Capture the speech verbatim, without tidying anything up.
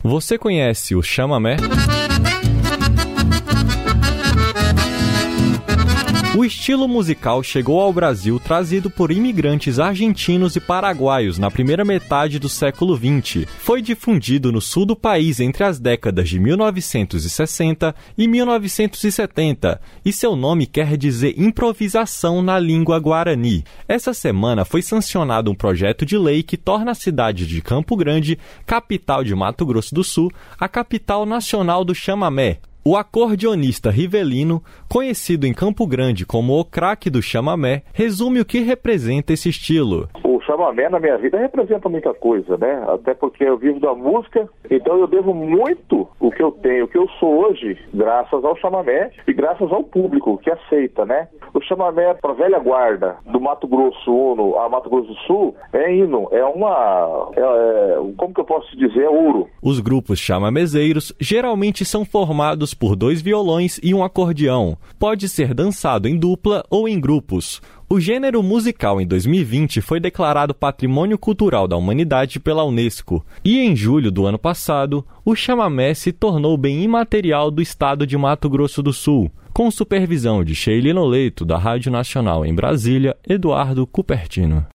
Você conhece o chamamé? O estilo musical chegou ao Brasil trazido por imigrantes argentinos e paraguaios na primeira metade do século vinte. Foi difundido no sul do país entre as décadas de mil novecentos e sessenta e mil novecentos e setenta, e seu nome quer dizer improvisação na língua guarani. Essa semana foi sancionado um projeto de lei que torna a cidade de Campo Grande, capital de Mato Grosso do Sul, a capital nacional do chamamé. O acordeonista Rivelino, conhecido em Campo Grande como o craque do chamamé, resume o que representa esse estilo. O chamamé na minha vida representa muita coisa, né? Até porque eu vivo da música, então eu devo muito o que eu tenho, o que eu sou hoje, graças ao chamamé e graças ao público que aceita, né? O chamamé para a velha guarda do Mato Grosso Uno a Mato Grosso do Sul é hino, é uma... É, é, como que eu posso dizer? É ouro. Os grupos chamamezeiros geralmente são formados por dois violões e um acordeão. Pode ser dançado em dupla ou em grupos. O gênero musical em dois mil e vinte foi declarado Patrimônio Cultural da Humanidade pela Unesco. E em julho do ano passado, o chamamé se tornou bem imaterial do estado de Mato Grosso do Sul. Com supervisão de Sheila Noleto, da Rádio Nacional em Brasília, Eduardo Cupertino.